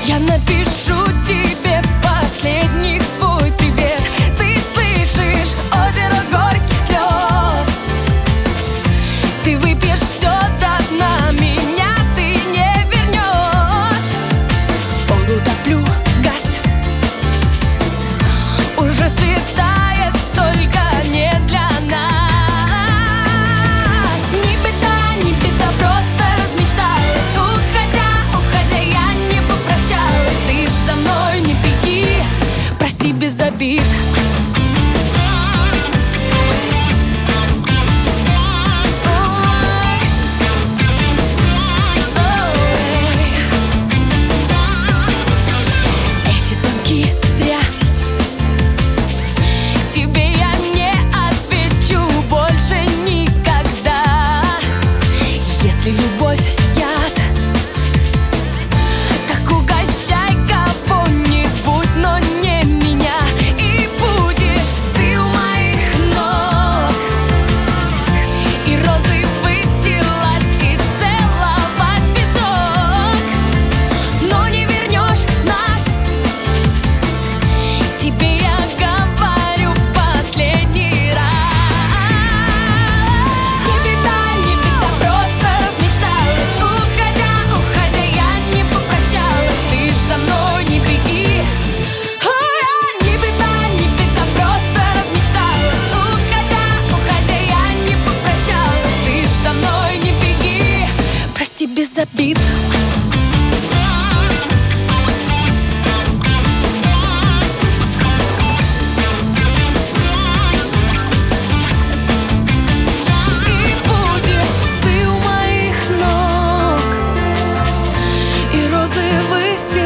Я напишу тебе последний свой привет. Ты слышишь озеро горьких слез. Ты выпьешь все до дна, меня ты не вернешь. В пол утоплю газ, уже светает, только не для нас. Не беда, просто размечталась. Уходя, я не попрощалась. Ты со мной не беги, прости без обид. Эти звонки зря. Тебе я не отвечу больше никогда. Если любовь яд, так угощай кого-нибудь, но не меня. И будешь ты у моих ног, и розы выстилать, и целовать песок. Но не вернешь нас, тебе я говорю в последний раз. Не беда, просто размечталась. Уходя, я не попрощалась. Ты со мной не беги. Не беда, просто размечталась. Уходя, я не попрощалась. Ты со мной не беги, прости без обид. И будешь ты у моих ног, и розы выстилать.